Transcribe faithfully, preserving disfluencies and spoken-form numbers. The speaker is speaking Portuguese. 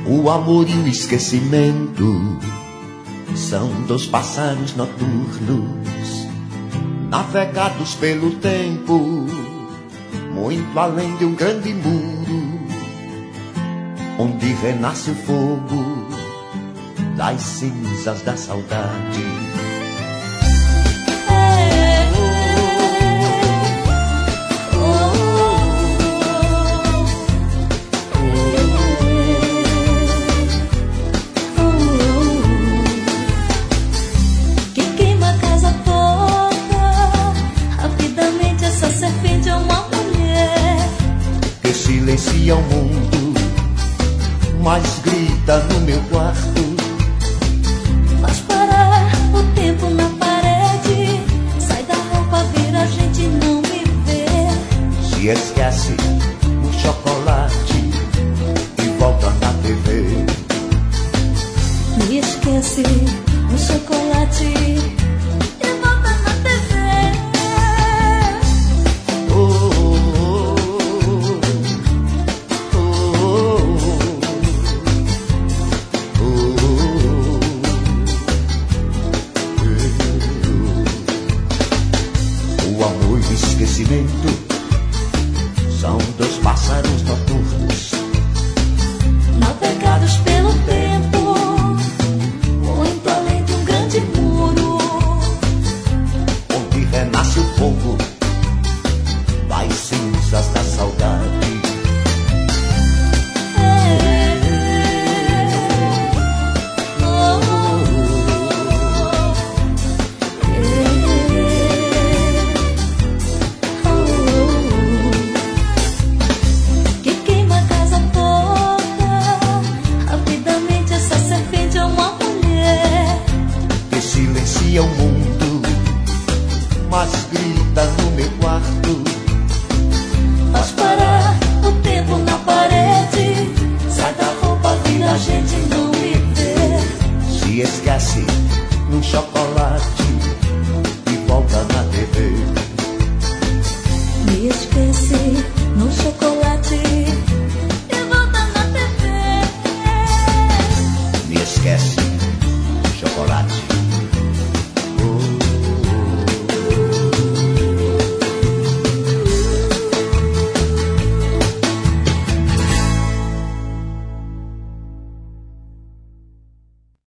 O amor e o esquecimento são dois pássaros noturnos, navegados pelo tempo, muito além de um grande muro, onde renasce o fogo das cinzas da saudade. Silencia o mundo, mas grita no meu quarto. Faz parar o tempo na parede, sai da roupa, vira a gente não me vê. Se esquece o chocolate e volta na T V. Me esquece o chocolate. São dois pássaros noturnos, navegados pelo tempo, muito além de um grande muro, onde renasce o fogo das cinzas da saudade. Silencia o mundo, mas grita no meu quarto. Faz parar o tempo na parede, sai da roupa, vira a gente não me vê. Se esquece num chocolate e volta na T V. Me esquece